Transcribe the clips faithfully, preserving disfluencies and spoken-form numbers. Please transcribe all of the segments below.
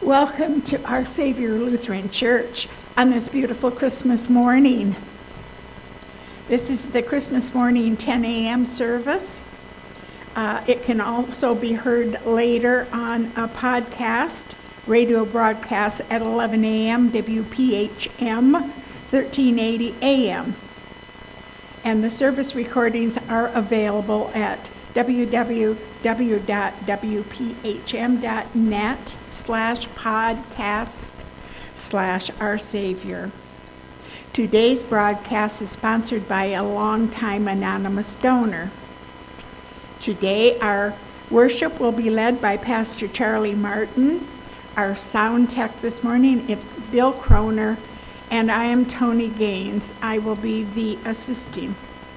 Welcome to Our Savior Lutheran Church on this beautiful Christmas morning. This is the Christmas morning ten a.m. service. Uh, it can also be heard later on a podcast, radio broadcast at eleven a.m. W P H M, thirteen eighty A M. And the service recordings are available at w w w dot w p h m dot net slash podcast slash our Savior. Today's broadcast is sponsored by a longtime anonymous donor. Today our worship will be led by Pastor Charlie Martin. Our sound tech this morning is Bill Croner, and I am Tony Gaines. I will be the assisting.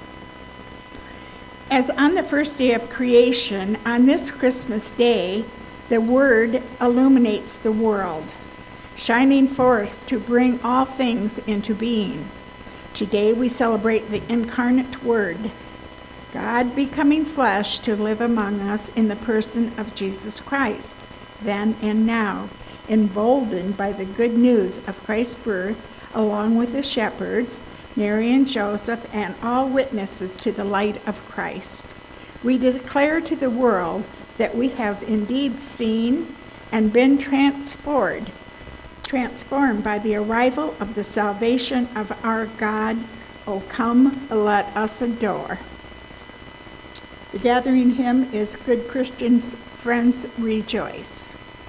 As on the first day of creation, on this Christmas day, the Word illuminates the world, shining forth to bring all things into being. Today we celebrate the incarnate Word, God becoming flesh to live among us in the person of Jesus Christ, then and now, emboldened by the good news of Christ's birth, along with the shepherds, Mary and Joseph, and all witnesses to the light of Christ. We declare to the world that we have indeed seen and been transformed, transformed by the arrival of the salvation of our God. Oh, come, let us adore. The gathering hymn is Good Christians, Friends, Rejoice.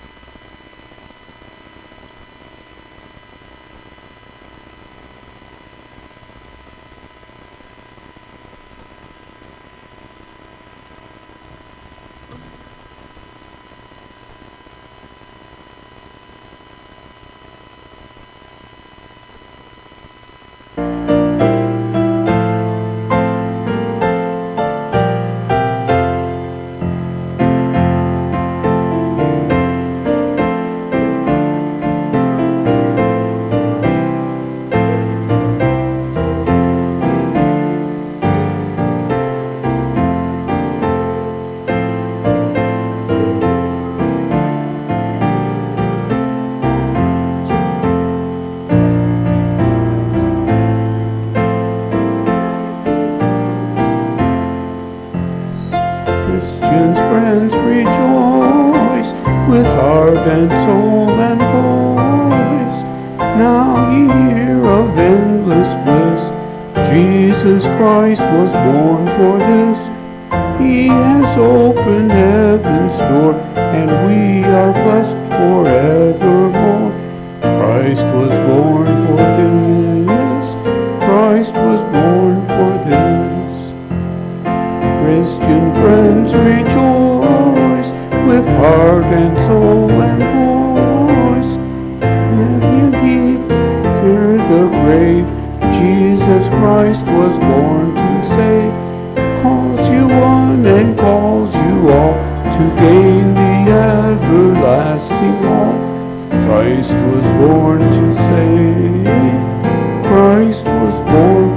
Jesus Christ was born for this. He has opened heaven's door, and we are blessed forevermore. Christ was born for this. Christ was born for this. Christian friends, rejoice with heart and soul and voice. Let you heed, hear the grave. Jesus Christ was born to save, calls you one and calls you all to gain the everlasting all. Christ was born to save, Christ was born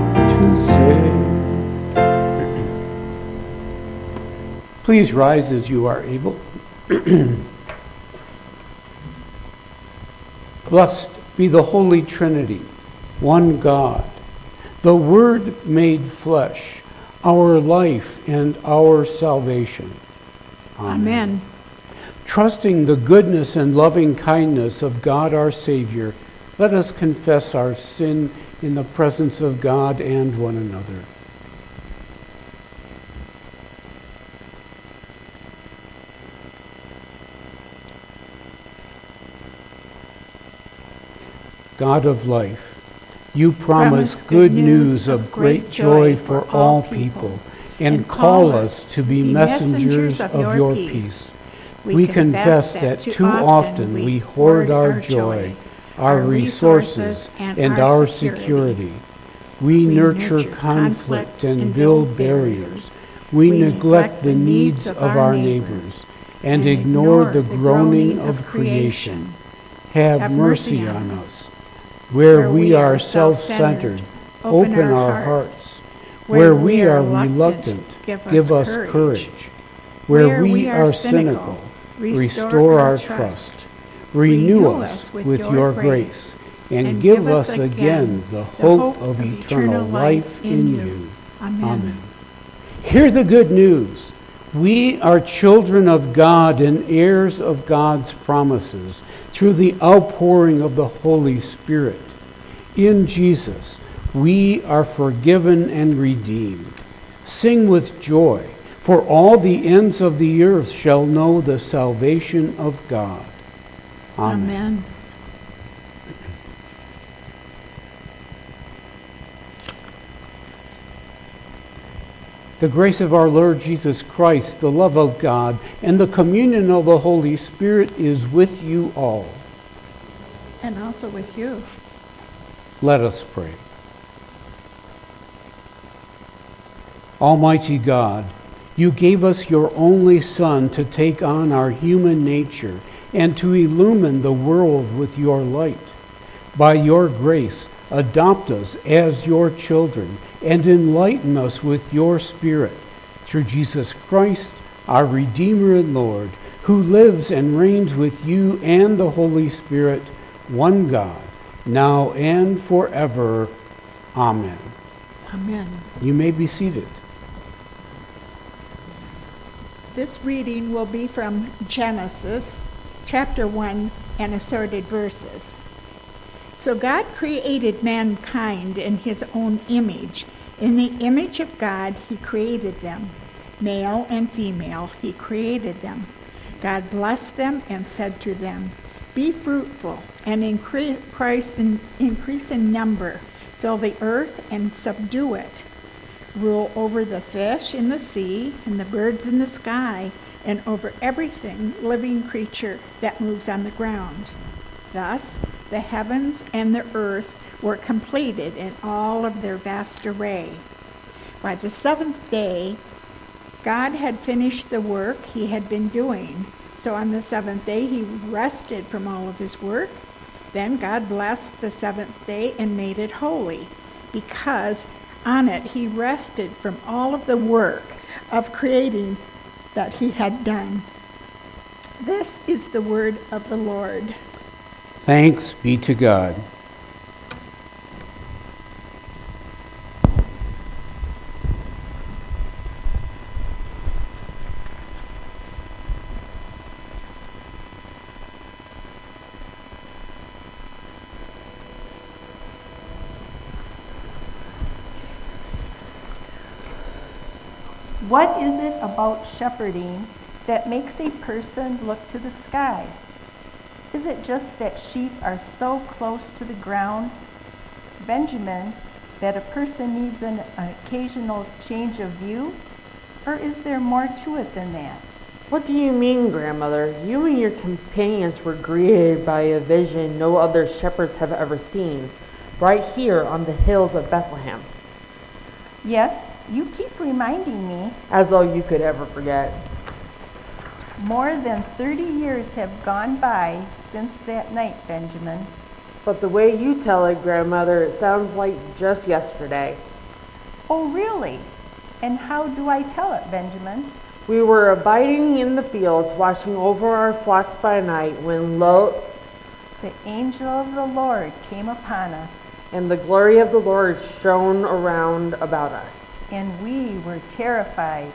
to save. Please rise as you are able. Blessed be the Holy Trinity, one God, the Word made flesh, our life and our salvation. Amen. Amen. Trusting the goodness and loving kindness of God our Savior, let us confess our sin in the presence of God and one another. God of life, you promise good news of great joy for all people, and call us to be messengers of your peace. We confess that too often we hoard our joy, our resources, and our security. We nurture conflict and build barriers. We neglect the needs of our neighbors and ignore the groaning of creation. Have mercy on us. Where we are self-centered, open our hearts. Where we are reluctant, give us courage. Where we are cynical, restore our trust. Renew us with your grace, and give us again the hope of eternal life in you. Amen. Hear the good news. We are children of God and heirs of God's promises through the outpouring of the Holy Spirit. In Jesus, we are forgiven and redeemed. Sing with joy, for all the ends of the earth shall know the salvation of God. Amen. Amen. The grace of our Lord Jesus Christ, the love of God, and the communion of the Holy Spirit is with you all. And also with you. Let us pray. Almighty God, you gave us your only Son to take on our human nature and to illumine the world with your light. By your grace, adopt us as your children and enlighten us with your Spirit. Through Jesus Christ, our Redeemer and Lord, who lives and reigns with you and the Holy Spirit, one God, now and forever. Amen. Amen. You may be seated. This reading will be from Genesis, chapter one, and assorted verses. So God created mankind in his own image. In the image of God, he created them. Male and female, he created them. God blessed them and said to them, "Be fruitful and increase in, increase in number. Fill the earth and subdue it. Rule over the fish in the sea and the birds in the sky, and over everything living creature that moves on the ground." Thus, the heavens and the earth were completed in all of their vast array. By the seventh day, God had finished the work he had been doing. So on the seventh day, he rested from all of his work. Then God blessed the seventh day and made it holy, because on it he rested from all of the work of creating that he had done. This is the word of the Lord. Thanks be to God. What is it about shepherding that makes a person look to the sky? Is it just that sheep are so close to the ground, Benjamin, that a person needs an, an occasional change of view? Or is there more to it than that? What do you mean, Grandmother? You and your companions were greeted by a vision no other shepherds have ever seen, right here on the hills of Bethlehem. Yes, you keep reminding me. As though you could ever forget. More than thirty years have gone by since that night, Benjamin. But the way you tell it, Grandmother, it sounds like just yesterday. Oh, really? And how do I tell it, Benjamin? We were abiding in the fields, watching over our flocks by night, when lo, the angel of the Lord came upon us. And the glory of the Lord shone around about us. And we were terrified.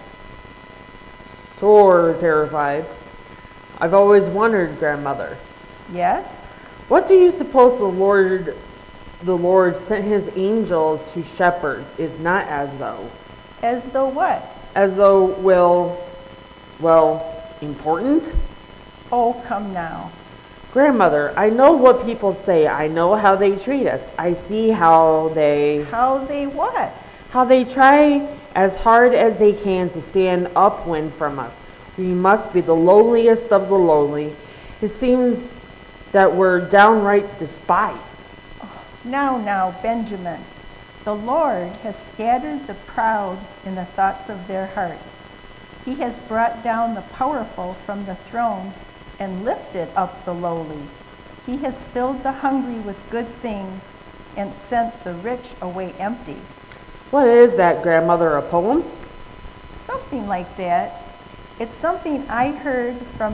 Sore terrified. I've always wondered, Grandmother. Yes? What do you suppose the Lord the Lord sent his angels to shepherds is not as though? As though what? As though, well, well, important? Oh, come now. Grandmother, I know what people say. I know how they treat us. I see how they... How they what? How they try as hard as they can to stand upwind from us. We must be the lowliest of the lowly. It seems that we're downright despised. Oh, now, now, Benjamin. The Lord has scattered the proud in the thoughts of their hearts. He has brought down the powerful from the thrones and lifted up the lowly. He has filled the hungry with good things and sent the rich away empty. What is that, Grandmother, a poem? Something like that. It's something I heard from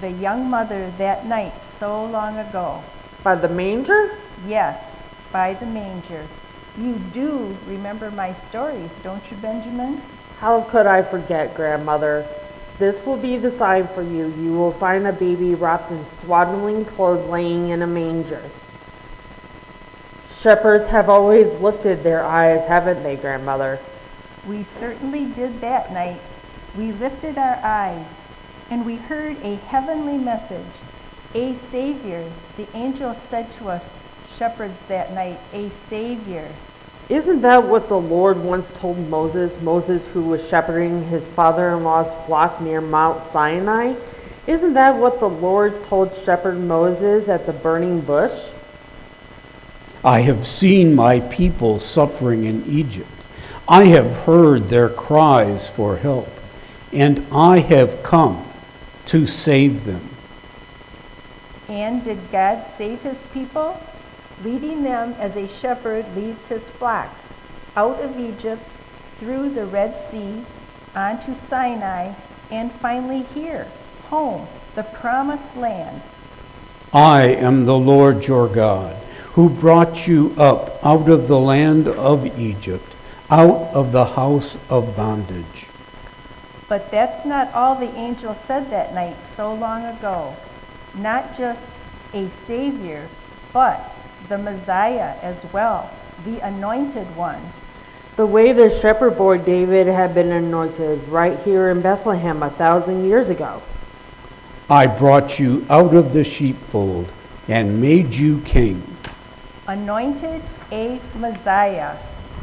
the young mother that night so long ago. By the manger? Yes, by the manger. You do remember my stories, don't you, Benjamin? How could I forget, Grandmother? This will be the sign for you. You will find a baby wrapped in swaddling clothes laying in a manger. Shepherds have always lifted their eyes, haven't they, Grandmother? We certainly did that night. We lifted our eyes, and we heard a heavenly message, a Savior. The angel said to us, shepherds, that night, a Savior. Isn't that what the Lord once told Moses, Moses who was shepherding his father-in-law's flock near Mount Sinai? Isn't that what the Lord told shepherd Moses at the burning bush? I have seen my people suffering in Egypt. I have heard their cries for help, and I have come to save them. And did God save his people? Leading them as a shepherd leads his flocks out of Egypt, through the Red Sea, onto Sinai, and finally here, home, the promised land. I am the Lord your God, who brought you up out of the land of Egypt, out of the house of bondage. But that's not all the angel said that night so long ago. Not just a Savior, but the Messiah as well, the Anointed One. The way the shepherd boy David had been anointed right here in Bethlehem a thousand years ago. I brought you out of the sheepfold and made you king. Anointed a Messiah.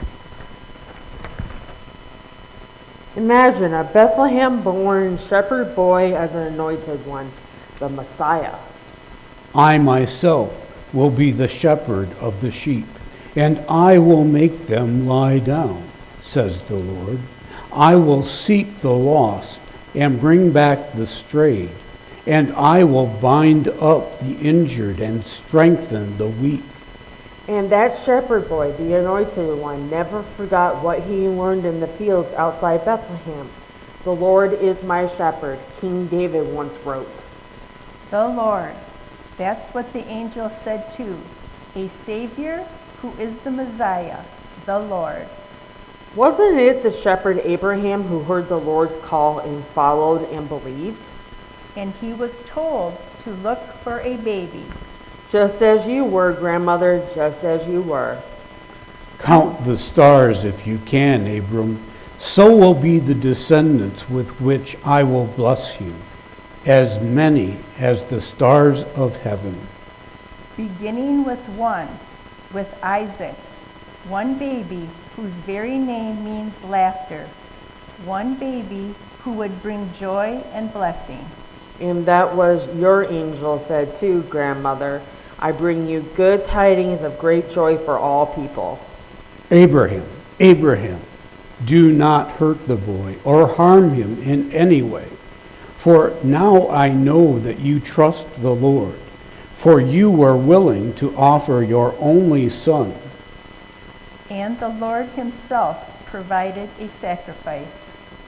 Imagine a Bethlehem-born shepherd boy as an anointed one, the Messiah. I myself will be the shepherd of the sheep, and I will make them lie down, says the Lord. I will seek the lost and bring back the strayed, and I will bind up the injured and strengthen the weak. And that shepherd boy, the anointed one, never forgot what he learned in the fields outside Bethlehem. The Lord is my shepherd, King David once wrote. The Lord. That's what the angel said too. A Savior who is the Messiah, the Lord. Wasn't it the shepherd Abraham who heard the Lord's call and followed and believed? And he was told to look for a baby. Just as you were, Grandmother, just as you were. Count the stars if you can, Abram. So will be the descendants with which I will bless you, as many as the stars of heaven. Beginning with one, with Isaac, one baby whose very name means laughter, one baby who would bring joy and blessing. And that was your angel said too, Grandmother. I bring you good tidings of great joy for all people. Abraham, Abraham, do not hurt the boy or harm him in any way. For now I know that you trust the Lord, for you were willing to offer your only son. And the Lord himself provided a sacrifice.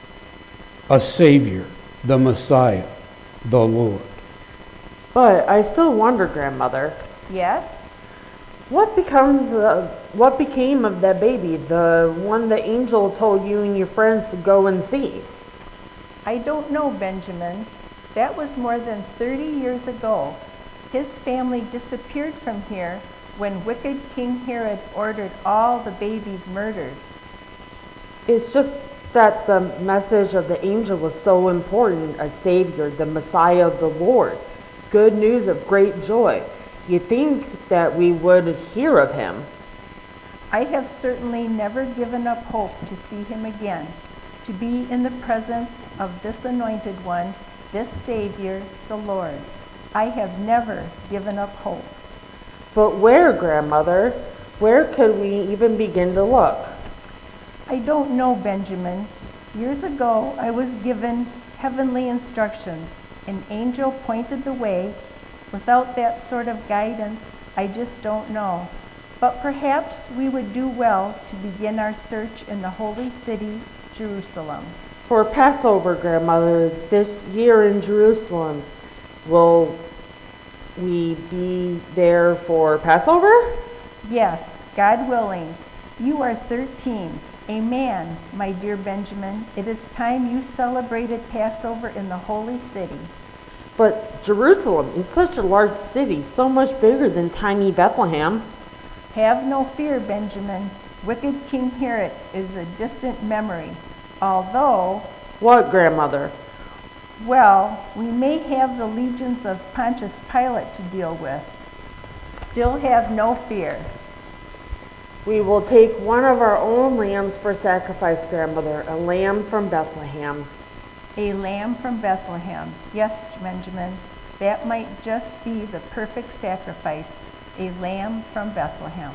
A Savior, the Messiah, the Lord. But I still wonder, Grandmother. Yes? What becomes, uh, what became of that baby, the one the angel told you and your friends to go and see? I don't know, Benjamin. That was more than thirty years ago. His family disappeared from here when wicked King Herod ordered all the babies murdered. It's just that the message of the angel was so important, a Savior, the Messiah of the Lord. Good news of great joy. You'd think that we would hear of him. I have certainly never given up hope to see him again, to be in the presence of this anointed one, this Savior, the Lord. I have never given up hope. But where, Grandmother? Where could we even begin to look? I don't know, Benjamin. Years ago, I was given heavenly instructions. An angel pointed the way. Without that sort of guidance, I just don't know. But perhaps we would do well to begin our search in the holy city, Jerusalem. For Passover, Grandmother, this year in Jerusalem, Will we be there for Passover? Yes, God willing. You are thirteen, a man, my dear Benjamin. It is time you celebrated Passover in the holy city. But Jerusalem is such a large city, so much bigger than tiny Bethlehem. Have no fear, Benjamin. Wicked King Herod is a distant memory, although... What, Grandmother? Well, we may have the legions of Pontius Pilate to deal with. Still have no fear. We will take one of our own lambs for sacrifice, Grandmother, a lamb from Bethlehem. A lamb from Bethlehem. Yes, Benjamin, that might just be the perfect sacrifice, a lamb from Bethlehem.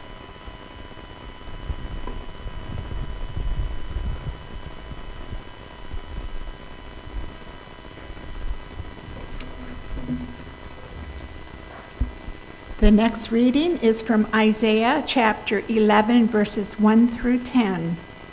The next reading is from Isaiah chapter eleven, verses one through ten.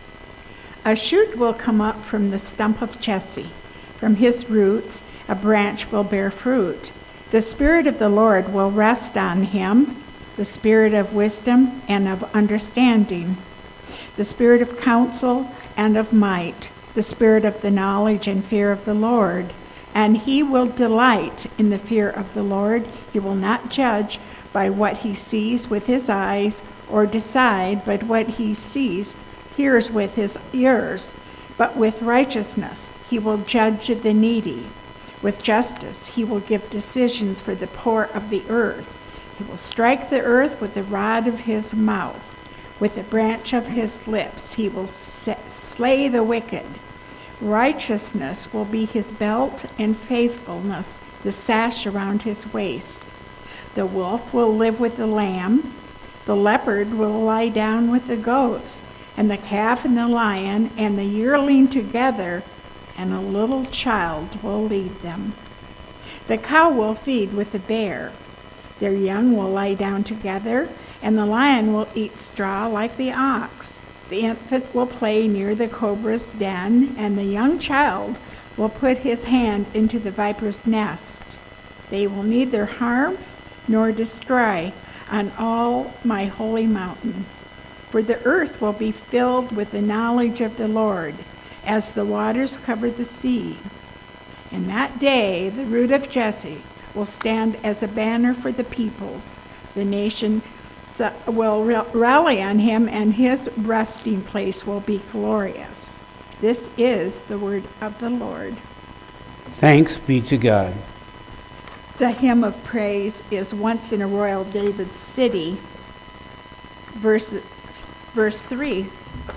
A shoot will come up from the stump of Jesse. From his roots, a branch will bear fruit. The Spirit of the Lord will rest on him, the Spirit of wisdom and of understanding, the Spirit of counsel and of might, the Spirit of the knowledge and fear of the Lord. And he will delight in the fear of the Lord. He will not judge by what he sees with his eyes, or decide by what he sees, hears with his ears. But with righteousness he will judge the needy. With justice he will give decisions for the poor of the earth. He will strike the earth with the rod of his mouth. With the branch of his lips he will slay the wicked. Righteousness will be his belt, and faithfulness the sash around his waist. The wolf will live with the lamb, the leopard will lie down with the goats, and the calf and the lion and the yearling together, and a little child will lead them. The cow will feed with the bear, their young will lie down together, and the lion will eat straw like the ox. The infant will play near the cobra's den, and the young child will put his hand into the viper's nest. They will neither harm nor destroy on all my holy mountain. For the earth will be filled with the knowledge of the Lord, as the waters cover the sea. In that day the root of Jesse will stand as a banner for the peoples. The nation will rally on him, and his resting place will be glorious. This is the word of the Lord. Thanks be to God. The hymn of praise is Once in a Royal David City, verse, verse three.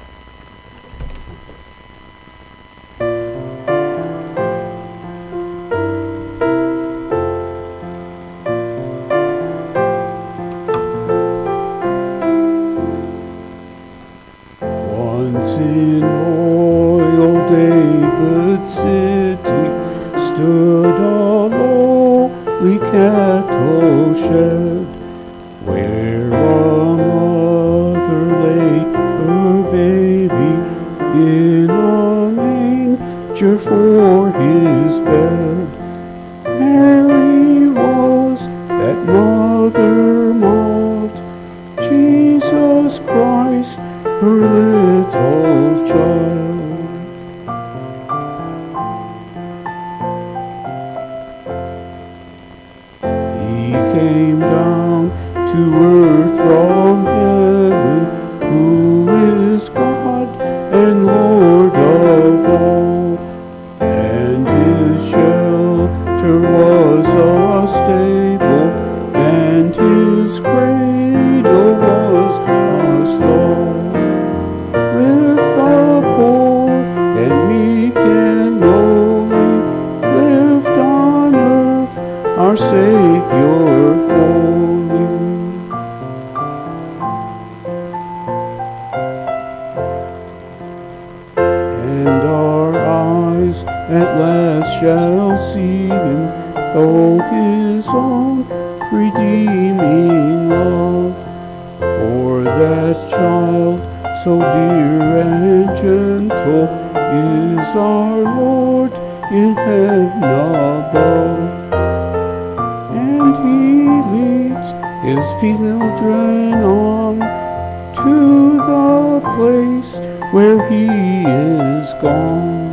Once in royal David's city stood a lowly cattle shed, where a mother laid her baby in a manger for his bed. Mary was that mother mocked, Jesus Christ her little child. He came down to earth from heaven, who is God and Lord of all, and his shelter was a stable, and his cradle was a stall. With the poor and meek and lowly lived on earth our Savior holy. And our eyes at last shall see him, though his own redeeming love. For that child so dear and gentle is our Lord in heaven above. his children on to the place where he is gone.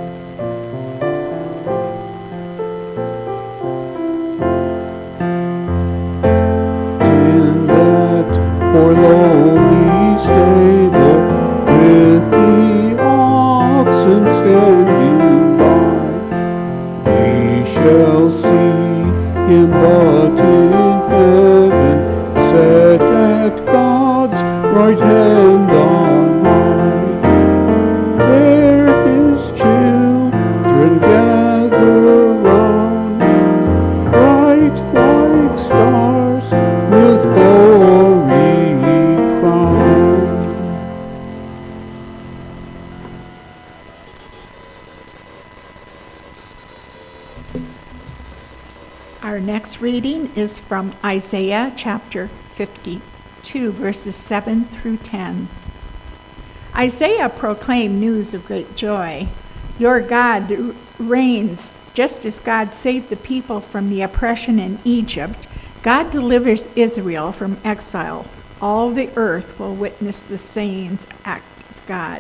In that poor lowly stable, with the oxen standing by, we shall see him but in heaven, set at God's right hand on high. There his children gather round, bright like stars with glory crowned. Our next reading is from Isaiah chapter fifty-two, verses seven through ten. Isaiah proclaimed news of great joy. Your God reigns, just as God saved the people from the oppression in Egypt. God delivers Israel from exile. All the earth will witness the same act of God.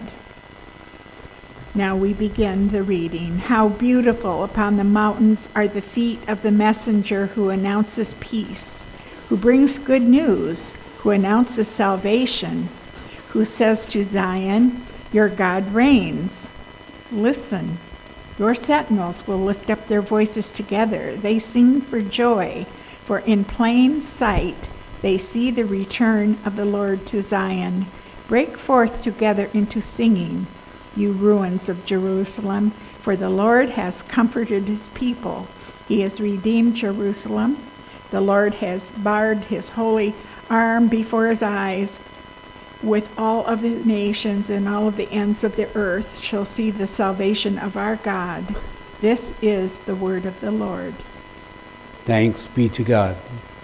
Now we begin the reading. How beautiful upon the mountains are the feet of the messenger who announces peace, who brings good news, who announces salvation, who says to Zion, your God reigns. Listen, your sentinels will lift up their voices together. They sing for joy, for in plain sight they see the return of the Lord to Zion. Break forth together into singing, you ruins of Jerusalem, for the Lord has comforted his people. He has redeemed Jerusalem. The Lord has bared his holy arm before his eyes. With all of the nations and all of the ends of the earth shall see the salvation of our God. This is the word of the Lord. Thanks be to God.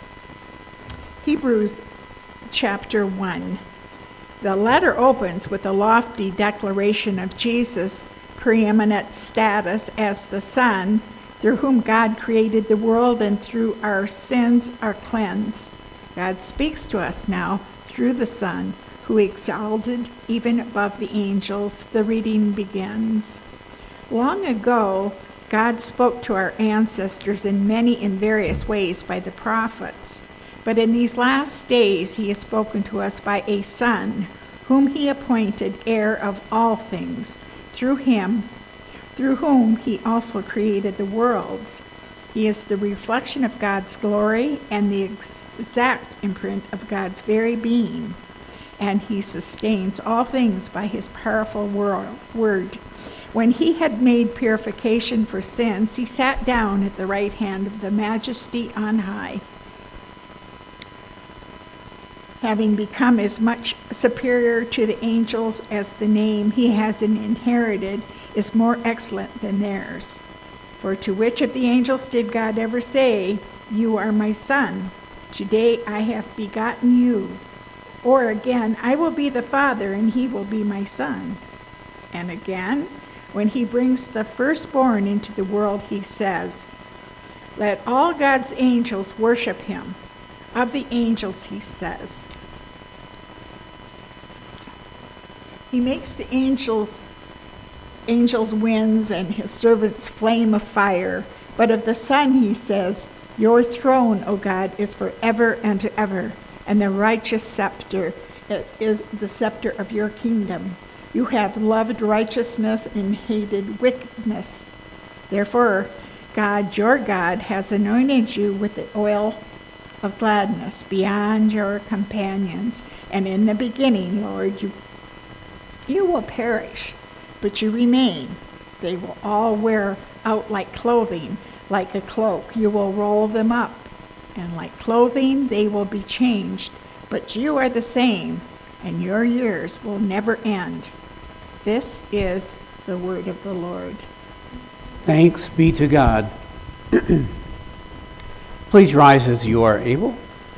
Hebrews chapter one. The letter opens with a lofty declaration of Jesus' preeminent status as the Son, through whom God created the world and through our sins are cleansed. God speaks to us now through the Son, who exalted even above the angels. The reading begins. Long ago, God spoke to our ancestors in many and various ways by the prophets. But in these last days he has spoken to us by a Son, whom he appointed heir of all things. Through him, through whom he also created the worlds. He is the reflection of God's glory and the exact imprint of God's very being. And he sustains all things by his powerful word. When he had made purification for sins, he sat down at the right hand of the Majesty on high. Having become as much superior to the angels as the name he has inherited is more excellent than theirs. For to which of the angels did God ever say, you are my son, today I have begotten you? Or again, I will be the father and he will be my son. And again, when he brings the firstborn into the world, he says, let all God's angels worship him. Of the angels, he says, he makes the angels angels winds and his servants flame of fire. But of the Son, he says, your throne, O God, is forever and ever, and the righteous scepter is the scepter of your kingdom. You have loved righteousness and hated wickedness. Therefore, God, your God, has anointed you with the oil of gladness beyond your companions. And in the beginning, Lord, you, you will perish, but you remain. They will all wear out like clothing, like a cloak. You will roll them up, and like clothing they will be changed. But you are the same, and your years will never end. This is the word of the Lord. Thanks be to God. Please rise as you are able.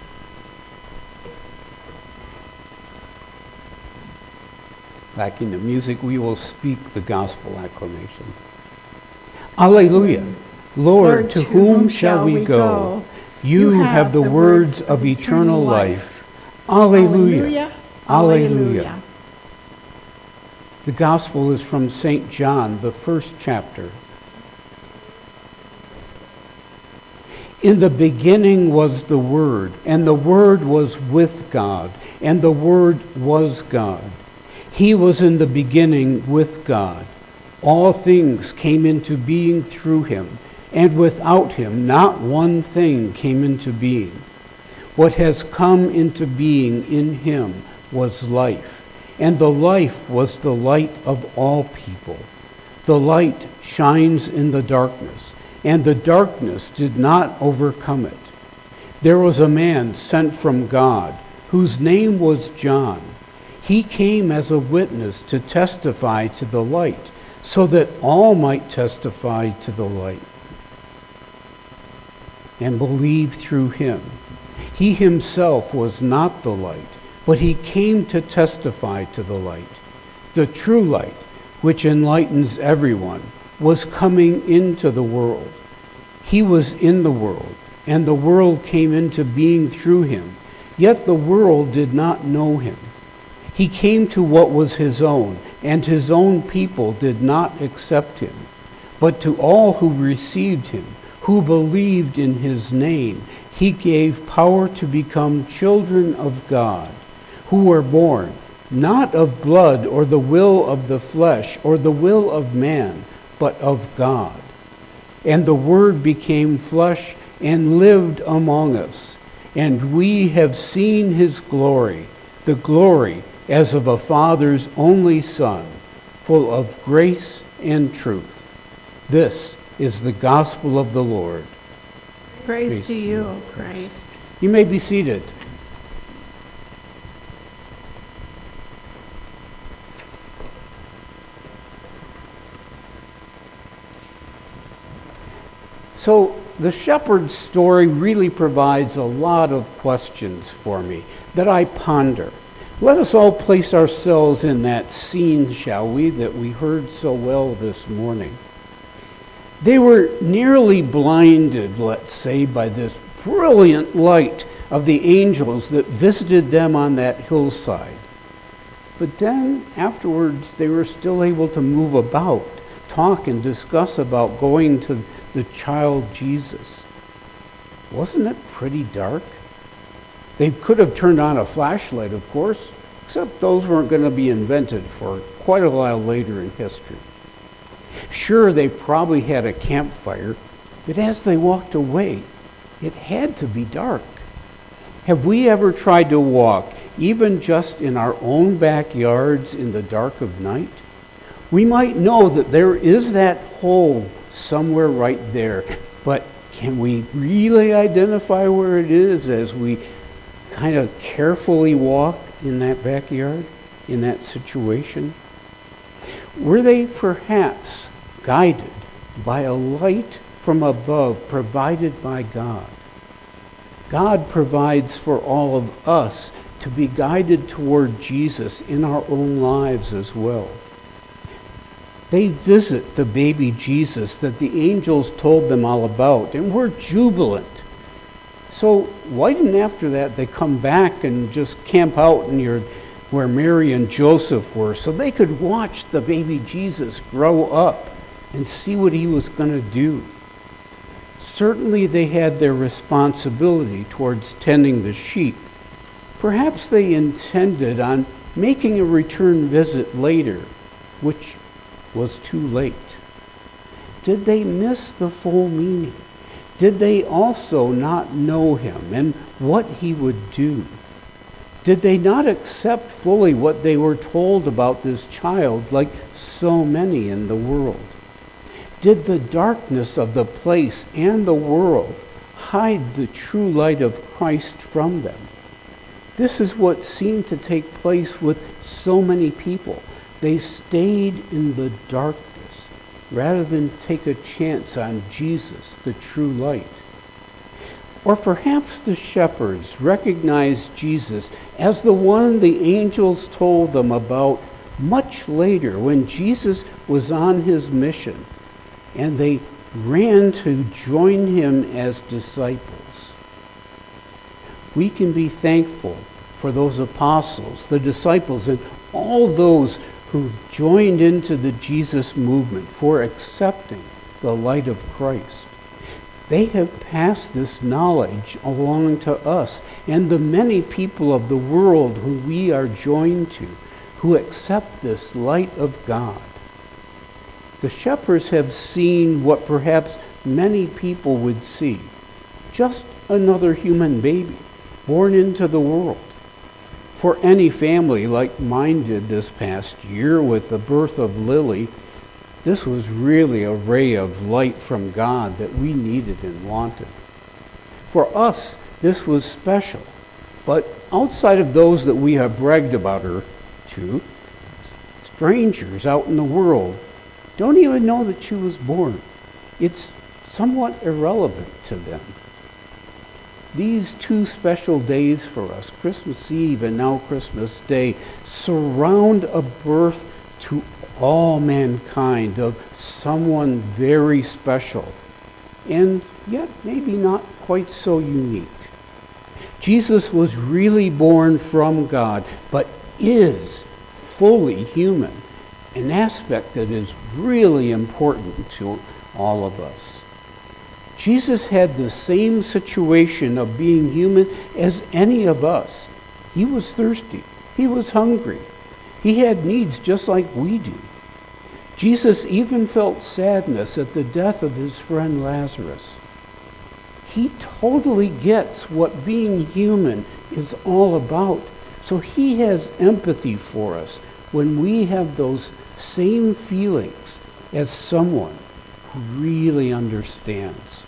Back in the music, we will speak the gospel acclamation. Alleluia. Lord, Lord, to whom shall we go? You have the words of eternal life. Alleluia. Alleluia. The gospel is from Saint John, the first chapter. In the beginning was the Word, and the Word was with God, and the Word was God. He was in the beginning with God. All things came into being through him, and without him not one thing came into being. What has come into being in him was life, and the life was the light of all people. The light shines in the darkness, and the darkness did not overcome it. There was a man sent from God, whose name was John. He came as a witness to testify to the light, so that all might testify to the light and believe through him. He himself was not the light, but he came to testify to the light. The true light, which enlightens everyone, was coming into the world. He was in the world, and the world came into being through him, yet the world did not know him. He came to what was his own, and his own people did not accept him. But to all who received him, who believed in his name, he gave power to become children of God, who were born not of blood or the will of the flesh or the will of man, but of God. And the Word became flesh and lived among us, and we have seen his glory, the glory as of a Father's only Son, full of grace and truth. This is the gospel of the Lord. Praise, Praise to you, O Christ. You may be seated. So the shepherd's story really provides a lot of questions for me that I ponder. Let us all place ourselves in that scene, shall we, that we heard so well this morning. They were nearly blinded, let's say, by this brilliant light of the angels that visited them on that hillside. But then, afterwards, they were still able to move about, talk and discuss about going to the child Jesus. Wasn't it pretty dark? They could have turned on a flashlight, of course, except those weren't going to be invented for quite a while later in history. Sure, they probably had a campfire, but as they walked away, it had to be dark. Have we ever tried to walk, even just in our own backyards in the dark of night? We might know that there is that hole somewhere right there, but can we really identify where it is as we kind of carefully walk in that backyard, in that situation? Were they perhaps guided by a light from above provided by God? God provides for all of us to be guided toward Jesus in our own lives as well. They visit the baby Jesus that the angels told them all about, and were jubilant. So why didn't after that they come back and just camp out near where Mary and Joseph were so they could watch the baby Jesus grow up and see what he was going to do? Certainly they had their responsibility towards tending the sheep. Perhaps they intended on making a return visit later, which was too late. Did they miss the full meaning? Did they also not know him and what he would do? Did they not accept fully what they were told about this child, like so many in the world? Did the darkness of the place and the world hide the true light of Christ from them? This is what seemed to take place with so many people. They stayed in the darkness rather than take a chance on Jesus, the true light. Or perhaps the shepherds recognized Jesus as the one the angels told them about much later when Jesus was on his mission, and they ran to join him as disciples. we can be thankful for those apostles, the disciples, and all those who joined into the Jesus movement for accepting the light of Christ. They have passed this knowledge along to us and the many people of the world who we are joined to, who accept this light of God. The shepherds have seen what perhaps many people would see, just another human baby born into the world. For any family like mine did this past year with the birth of Lily, this was really a ray of light from God that we needed and wanted. For us, this was special, but outside of those that we have bragged about her to, strangers out in the world don't even know that she was born. It's somewhat irrelevant to them. These two special days for us, Christmas Eve and now Christmas Day, surround a birth to all mankind of someone very special, and yet maybe not quite so unique. Jesus was really born from God, but is fully human, an aspect that is really important to all of us. Jesus had the same situation of being human as any of us. He was thirsty. He was hungry. He had needs just like we do. Jesus even felt sadness at the death of his friend Lazarus. He totally gets what being human is all about. So he has empathy for us when we have those same feelings as someone who really understands.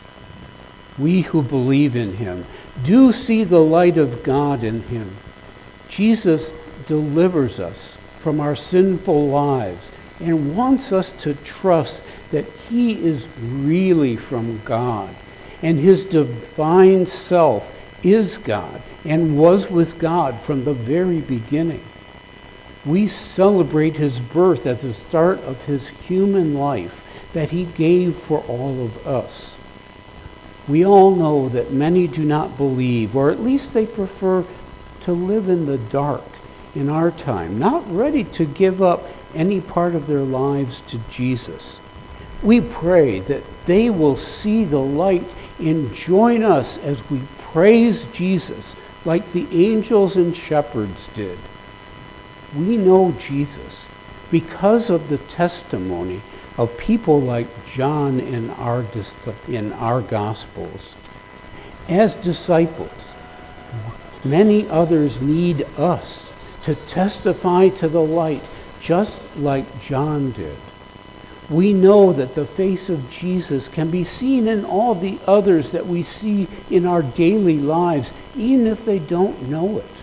We who believe in him do see the light of God in him. Jesus delivers us from our sinful lives and wants us to trust that he is really from God, and his divine self is God and was with God from the very beginning. We celebrate his birth at the start of his human life that he gave for all of us. We all know that many do not believe, or at least they prefer to live in the dark in our time, not ready to give up any part of their lives to Jesus. We pray that they will see the light and join us as we praise Jesus like the angels and shepherds did. We know Jesus because of the testimony of people like John in our, in our Gospels. As disciples, many others need us to testify to the light just like John did. We know that the face of Jesus can be seen in all the others that we see in our daily lives, even if they don't know it.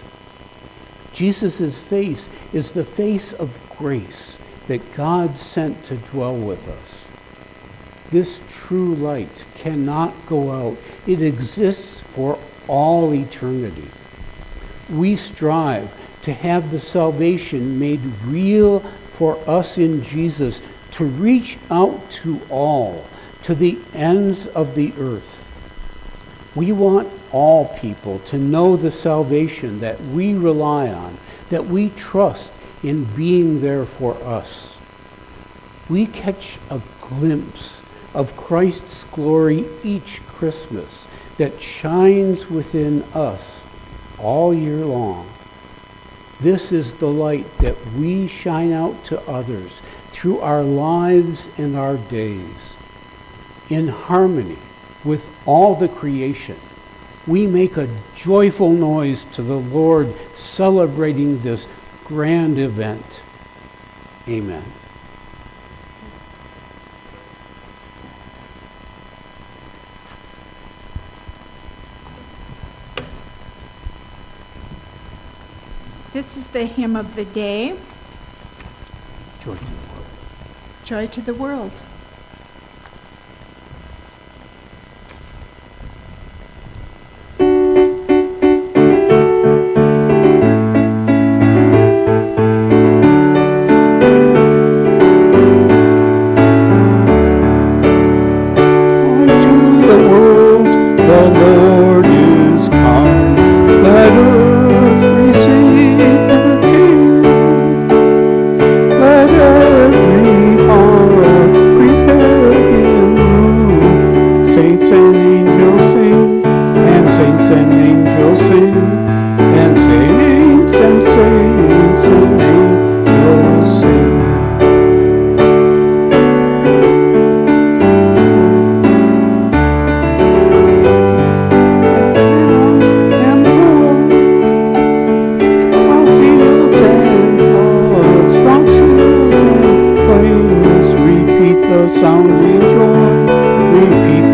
Jesus' face is the face of grace that God sent to dwell with us. This true light cannot go out. It exists for all eternity. We strive to have the salvation made real for us in Jesus, to reach out to all, to the ends of the earth. We want all people to know the salvation that we rely on, that we trust in being there for us. We catch a glimpse of Christ's glory each Christmas that shines within us all year long. This is the light that we shine out to others through our lives and our days. In harmony with all the creation, we make a joyful noise to the Lord, celebrating this grand event. Amen. This is the hymn of the day. Joy to the world. Joy to the world. Joy to the world, the Lord is come.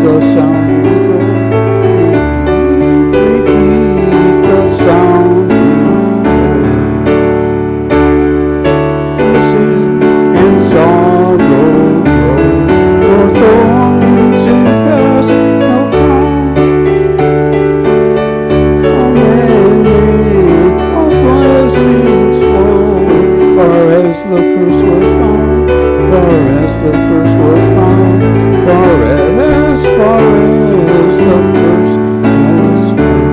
the sound of joy. Repeat the sound of joy. Sing and sorrow grow, for thorns infest the ground. Amen. Make our blessings flow, far as the curse was found, far as the curse was found, far as, far as the curse was found.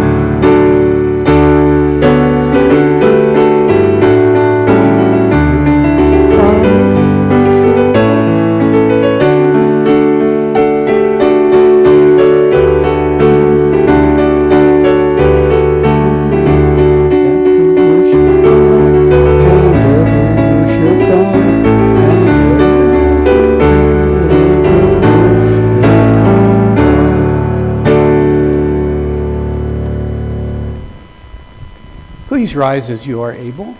Please rise as you are able.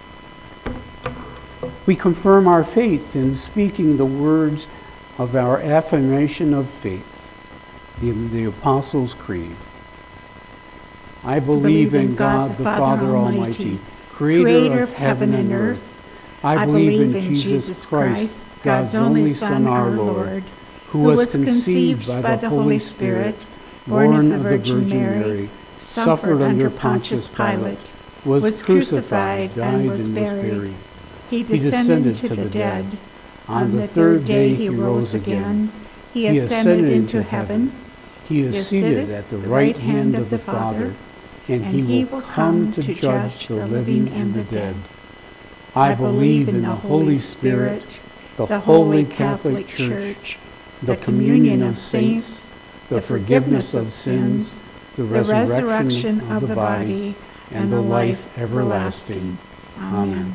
We confirm our faith in speaking the words of our affirmation of faith in the Apostles' Creed. I believe in God the Father Almighty, creator of heaven and earth. I believe in Jesus Christ, God's only Son, our Lord, who was conceived by the Holy Spirit, born of the Virgin Mary, suffered under Pontius Pilate, was crucified, died, and was buried. He descended to the dead. On the third day he rose again. He ascended into heaven. He is seated at the right hand of the Father, and he will come to judge the living and the dead. I believe in the Holy Spirit, the holy Catholic Church, the communion of saints, the forgiveness of sins, the resurrection of the body, and the life everlasting. Amen.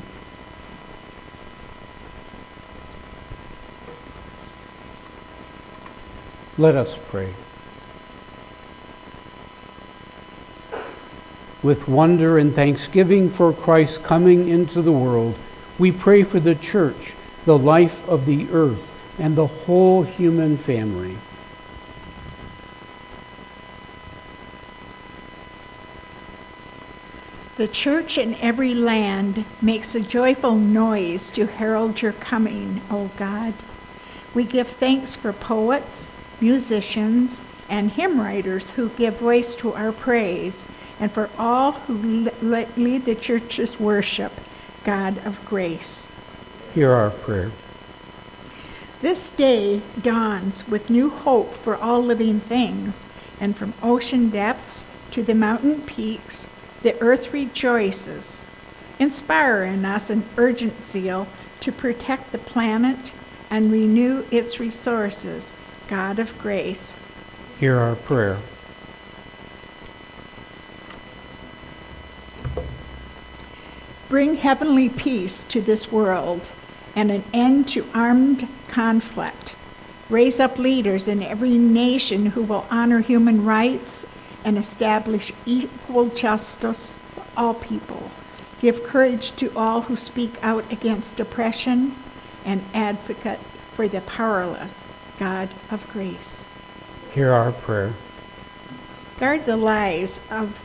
Let us pray. With wonder and thanksgiving for Christ's coming into the world, we pray for the Church, the life of the earth, and the whole human family. The Church in every land makes a joyful noise to herald your coming, O God. We give thanks for poets, musicians, and hymn writers who give voice to our praise, and for all who le- lead the Church's worship, God of grace. Hear our prayer. This day dawns with new hope for all living things, and from ocean depths to the mountain peaks, the earth rejoices. Inspire in us an urgent zeal to protect the planet and renew its resources, God of grace. Hear our prayer. Bring heavenly peace to this world and an end to armed conflict. Raise up leaders in every nation who will honor human rights and establish equal justice for all people. Give courage to all who speak out against oppression and advocate for the powerless, God of grace. Hear our prayer. Guard the lives of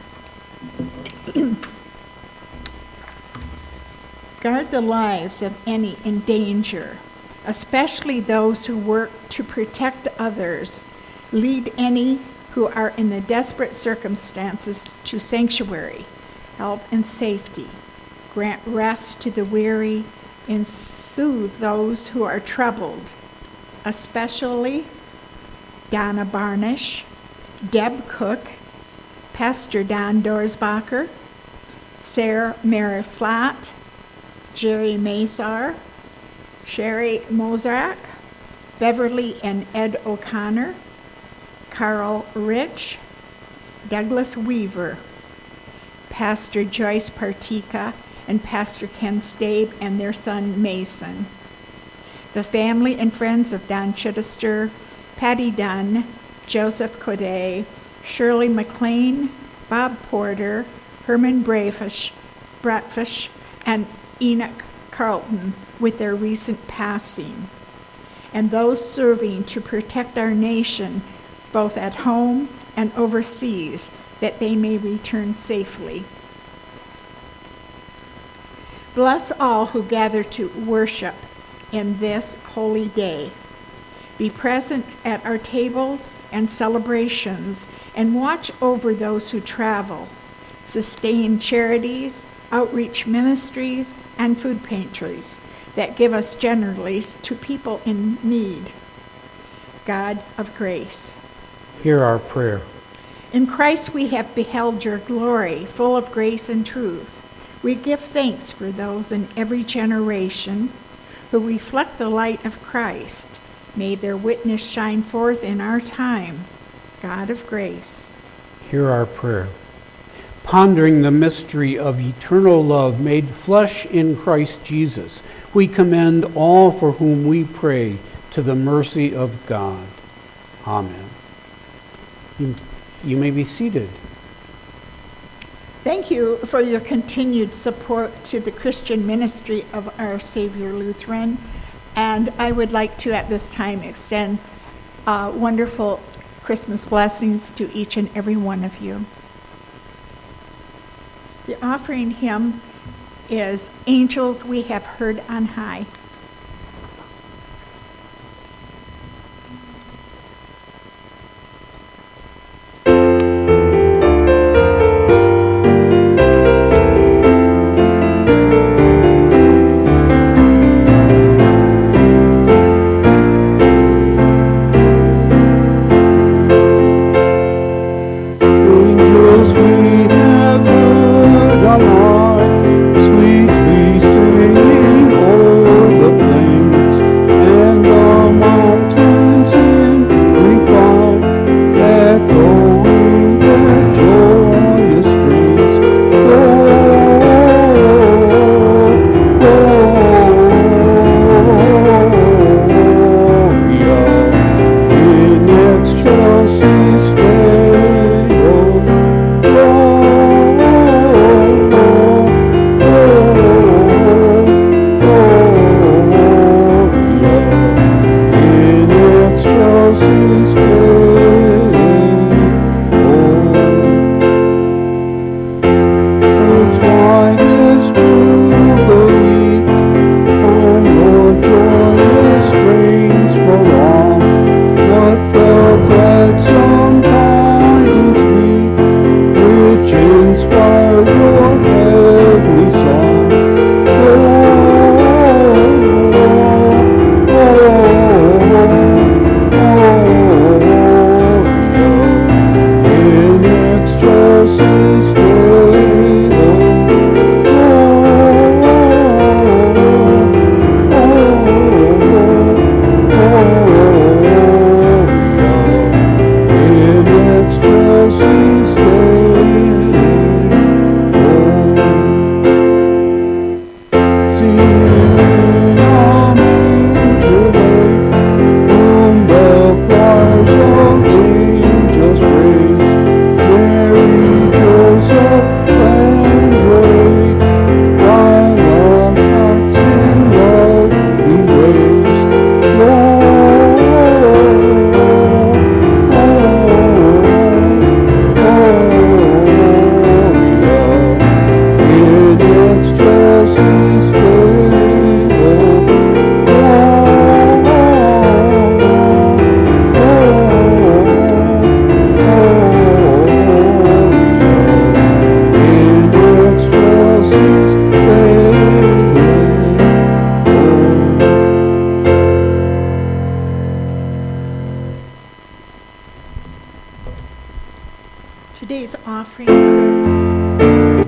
guard the lives of any in danger, especially those who work to protect others. Lead any who are in the desperate circumstances to sanctuary, help and safety. Grant rest to the weary and soothe those who are troubled, especially Donna Barnish, Deb Cook, Pastor Don Dorsbacher, Sarah Mary Flatt, Jerry Mazar, Sherry Mozart, Beverly and Ed O'Connor, Carl Rich, Douglas Weaver, Pastor Joyce Partika, and Pastor Ken Stabe and their son Mason. The family and friends of Don Chittister, Patty Dunn, Joseph Coday, Shirley McLean, Bob Porter, Herman Brafish, Bratfish, and Enoch Carlton with their recent passing. And those serving to protect our nation both at home and overseas, that they may return safely. Bless all who gather to worship in this holy day. Be present at our tables and celebrations, and watch over those who travel. Sustain charities, outreach ministries, and food pantries that give us generally to people in need. God of grace, hear our prayer. in Christ we have beheld your glory, full of grace and truth. We give thanks for those in every generation who reflect the light of Christ. May their witness shine forth in our time. God of grace, hear our prayer. Pondering the mystery of eternal love made flesh in Christ Jesus, we commend all for whom we pray to the mercy of God. Amen. You, you may be seated. thank you for your continued support to the Christian ministry of Our Savior Lutheran. And I would like to, at this time, extend uh, wonderful Christmas blessings to each and every one of you. The offering hymn is Angels We Have Heard on High. Angels we have heard on high, sweetly singing o'er the plains and the mountains in reply, echoing their joyous strains. Gloria in excelsis Deo. Inspire your heavenly song. In excelsis in excelsis Today's offering prayer.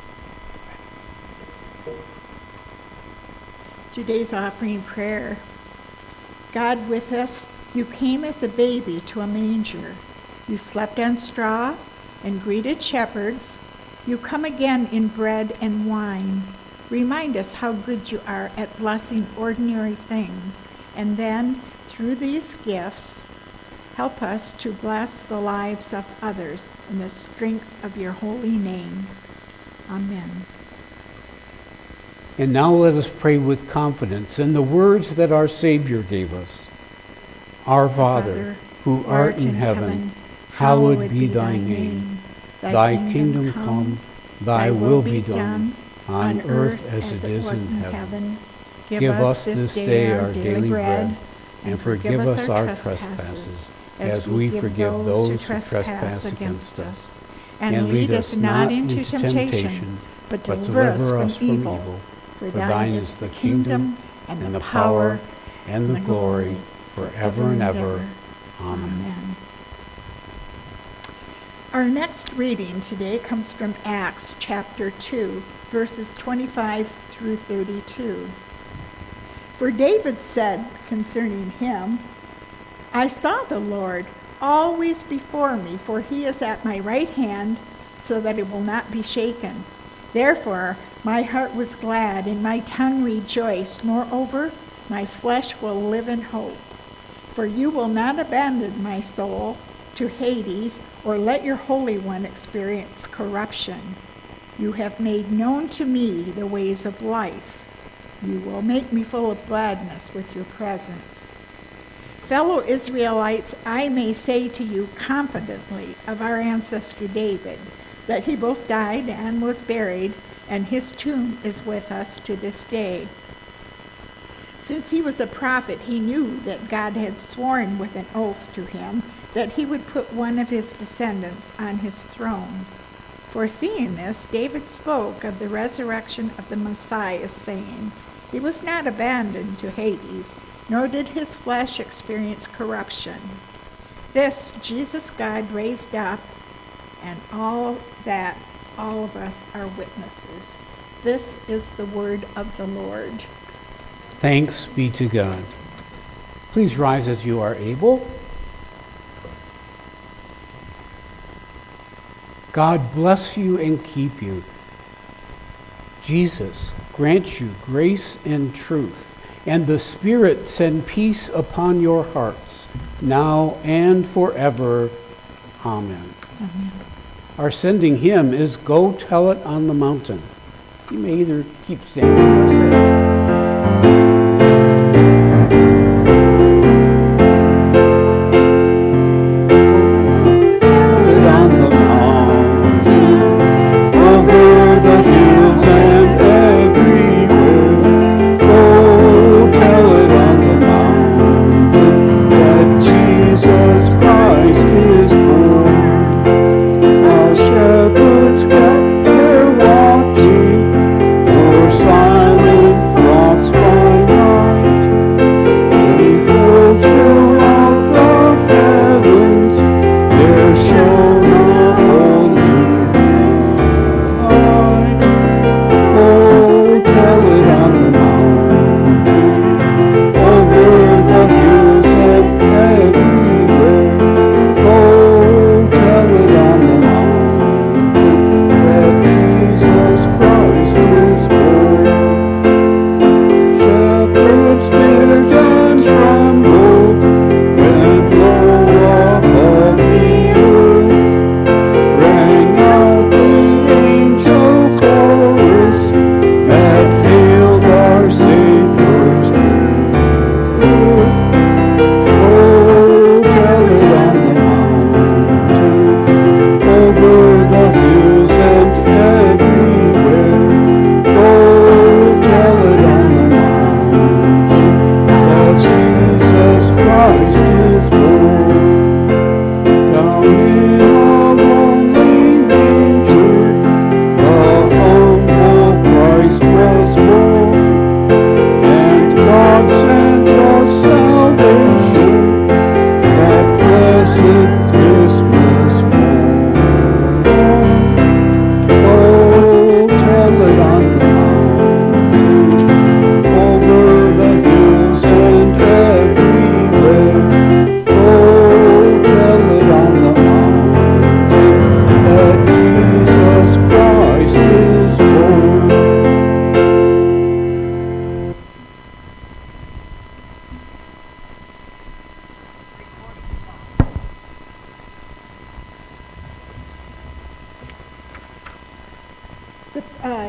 Today's offering prayer. God with us, you came as a baby to a manger. You slept on straw and greeted shepherds. You come again in bread and wine. Remind us how good you are at blessing ordinary things. And then, through these gifts, help us to bless the lives of others in the strength of your holy name. Amen. And now let us pray with confidence in the words that our Savior gave us. Our Father, who art in heaven, hallowed be thy name. Thy kingdom come, thy will be done, on earth as it is in heaven. Give us this day our daily bread, and forgive us our trespasses, as we forgive those who trespass against us. And lead us not into temptation, but deliver us from evil. For thine is the kingdom, and the power, and the glory, forever and ever. Amen. Our next reading today comes from Acts chapter two, verses twenty-five through thirty-two. For David said concerning him, I saw the Lord always before me, for he is at my right hand, so that it will not be shaken. Therefore my heart was glad, and my tongue rejoiced. Moreover, my flesh will live in hope. For you will not abandon my soul to Hades, or let your Holy One experience corruption. You have made known to me the ways of life. You will make me full of gladness with your presence. Fellow Israelites, I may say to you confidently of our ancestor David, that he both died and was buried, and his tomb is with us to this day. Since he was a prophet, he knew that God had sworn with an oath to him that he would put one of his descendants on his throne. Foreseeing this, David spoke of the resurrection of the Messiah, saying, he was not abandoned to Hades, nor did his flesh experience corruption. This Jesus God raised up, and all that all of us are witnesses. This is the word of the Lord. Thanks be to God. Please rise as you are able. God bless you and keep you. Jesus grant you grace and truth, and the Spirit send peace upon your hearts, now and forever. Amen. Amen. Our sending hymn is Go Tell It on the Mountain. You may either keep standing or sit. uh,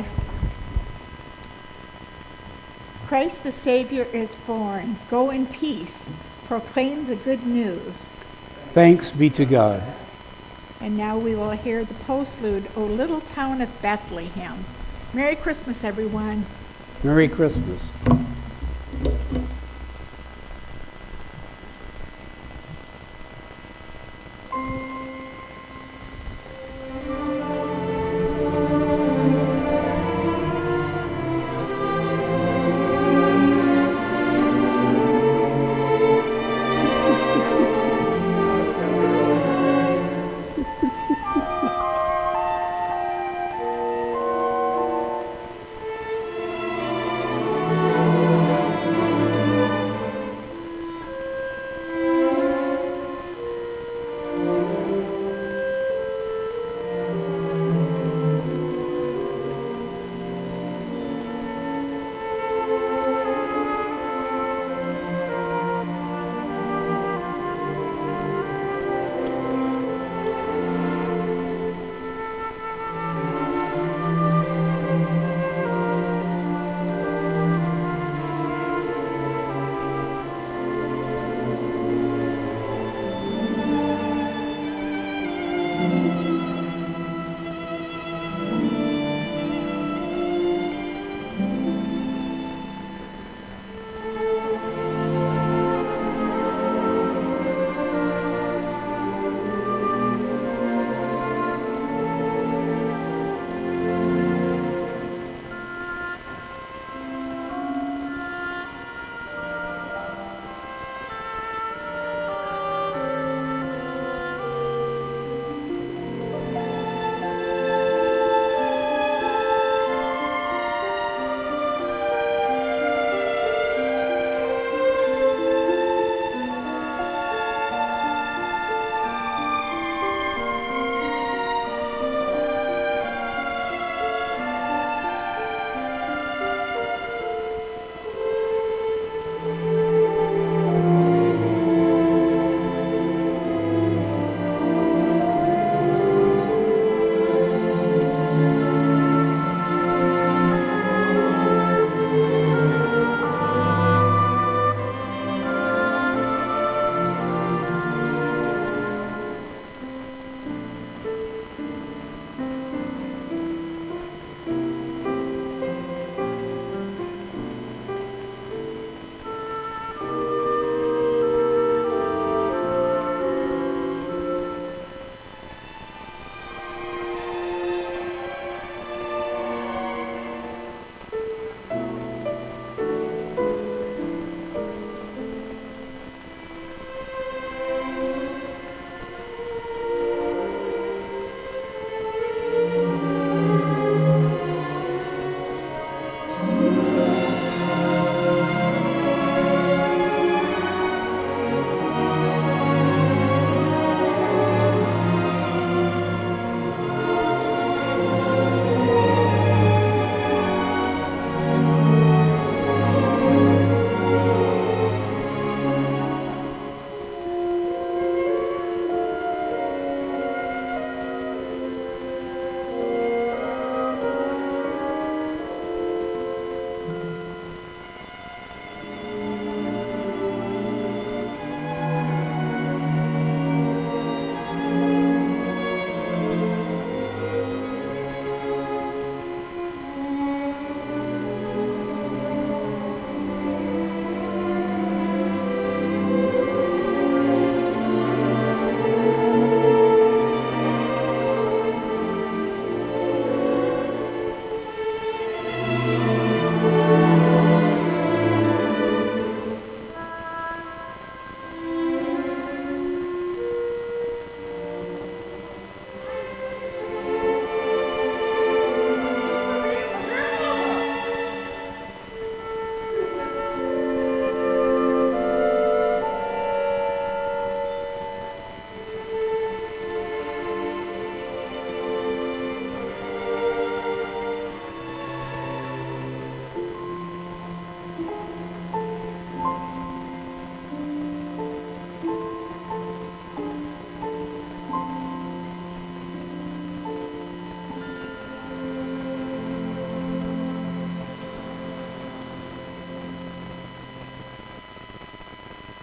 Christ the Savior is born. Go in peace. Proclaim the good news. Thanks be to God. And now we will hear the postlude, O Little Town of Bethlehem. Merry Christmas, everyone. Merry Christmas. Thank you.